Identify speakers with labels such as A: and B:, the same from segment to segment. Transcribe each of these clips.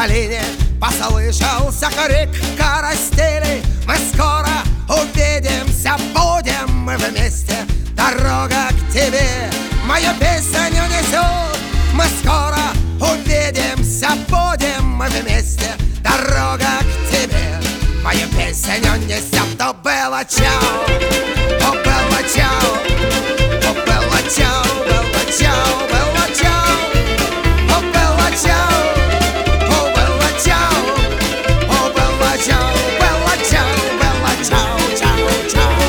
A: долине послышался крик карастели. Мы скоро увидимся, будем мы вместе. Дорога к тебе мою песню несет. Мы скоро увидимся, будем мы вместе. Дорога к тебе мою песню несет. То было чау, то было чау, то было чау, было чау, было чау, то было чау, то было чау, то было чау, было чау, было чау, чау, чау.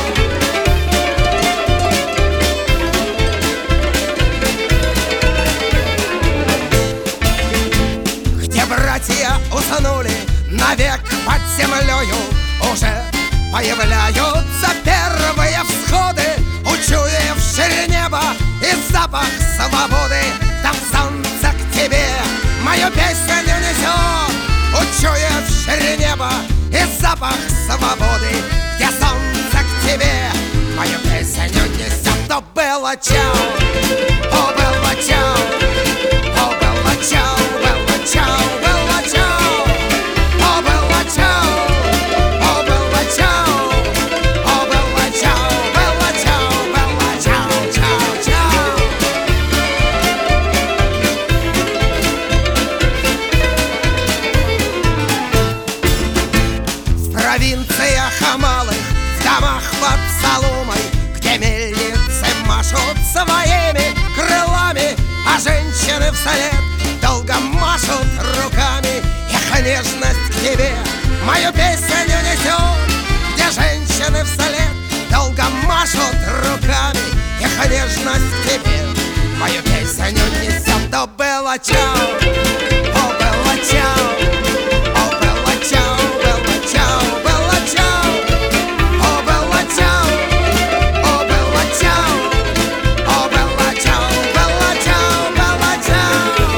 A: Где братья уснули навек под землею, уже появляются первые всходы, учуявшие небо и запах свободы. Там солнце к тебе мою песню несет, учуявшие небо и запах свободы. Где солнце к тебе мою песню несет. То было чау, о, было чау, о, было чау, было чау, было чау, о, было чау, о, было чау, о, было чау, было чау, было чау, чау, чау. В провинциях малых, в домах под соломой, где мельницы машут своими крылами, а женщины вслед долго машут руками. Их нежность к тебе мою песню несет. Где женщины вслед долго машут руками, их нежность к тебе мою песню несет. То было чау, о, было чау, о, было чау, было чау, было чау, о, было чау, о, было чау, о, было чау, было чау, было чау.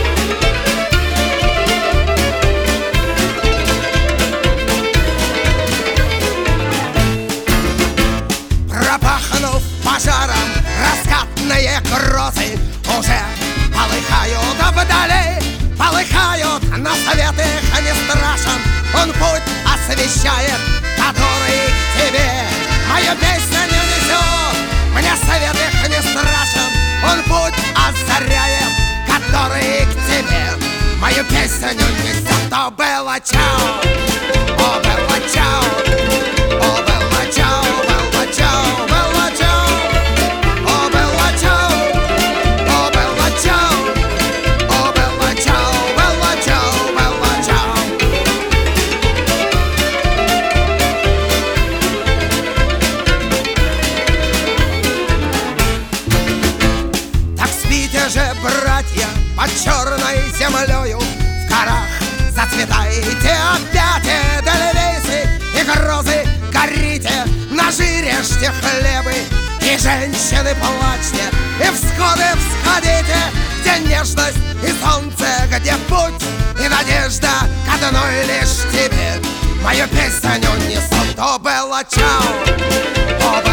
A: Пропахнув пожаром раскатные грозы, уже полыхают вдали, полыхают, но свет их не страшен. Он путь освещает, который к тебе мою песню несет. Мне свет их не страшен, он путь озаряет, который к тебе мою песню несет. То было чау, о, было чау, о, было чау, было чау, было чау, о, было чау, о, было чау, о, было чау, было чау, было чау. Так спите же, братья, под черной землею, в горах зацветайте опять эдельвейсы и грозы, горите, ножи режьте хлебы, и женщины плачьте, и всходы всходите, где нежность и солнце, где путь и надежда к одной лишь тебе мою песню несут. То было чау, о,